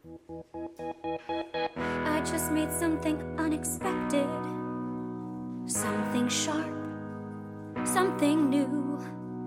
I just made something unexpected, something sharp, something new.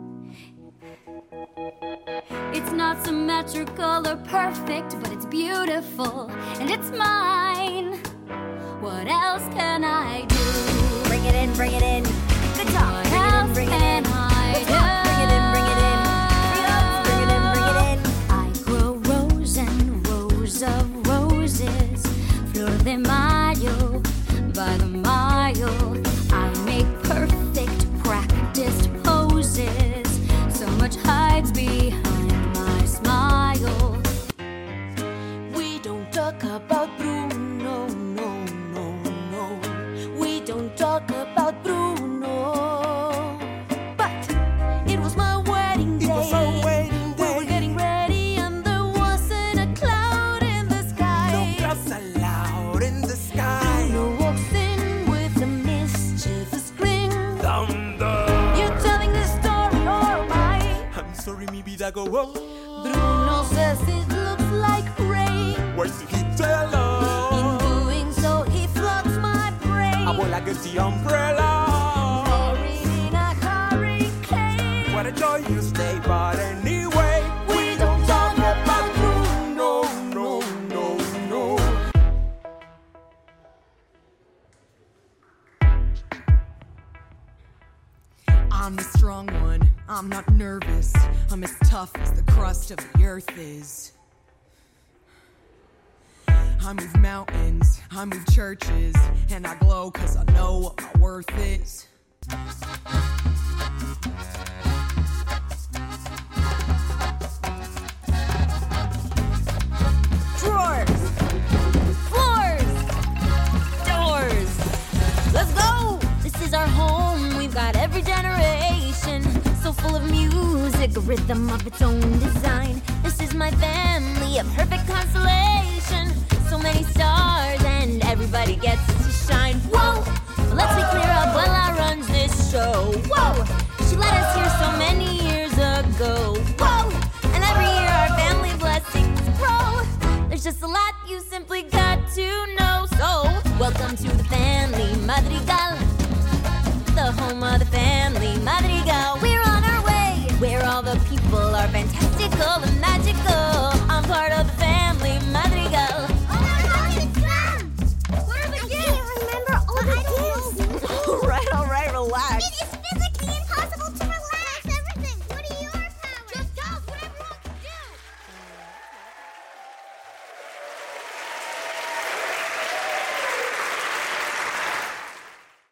It's not symmetrical or perfect, but it's beautiful and it's mine. What else can I do? Bring it in, bring it in. Good talk. What else bring it can in, bring it in. I Good do? talk. Bring it in, bring it in. Bring it in, bring it in. I grow rows and rows of roses, Flor de Mayo, by the mile. I make perfect practiced poses, so much hides behind my smile. We don't talk about Bruno, no, no, no. We don't talk about Bruno. But it was my wedding day. It was our wedding day. We were getting ready and there wasn't a cloud in the sky. No clouds allowed in the sky. Bruno walks in with a mischievous grin. Thunder. You're telling this story or am I? I'm sorry, mi vida go wrong. Bruno says it looks like rain. Why did he tell us? In doing so, he floods my brain. I will like the umbrella. Buried in a hurricane. What a joyous day, but anyway, We don't talk about Bruno, no, no, no. I'm the strong one, I'm not nervous. I'm as tough as the crust of the earth is. I move mountains, I move churches, and I glow cause I know what my worth is. Drawers, floors, doors. Let's go! This is our home, we've got every generation. So full of music, a rhythm of its own design. This is my family, a perfect constellation. So many stars and everybody gets to shine. Whoa! But let's be clear, Abuela runs this show. Whoa! She let us here so many years ago. Whoa! And every year our family blessings grow. There's just a lot you simply got to know. So, welcome to the family Madrigal, the home of the family Madrigal. We're on our way, where all the people are fantastical and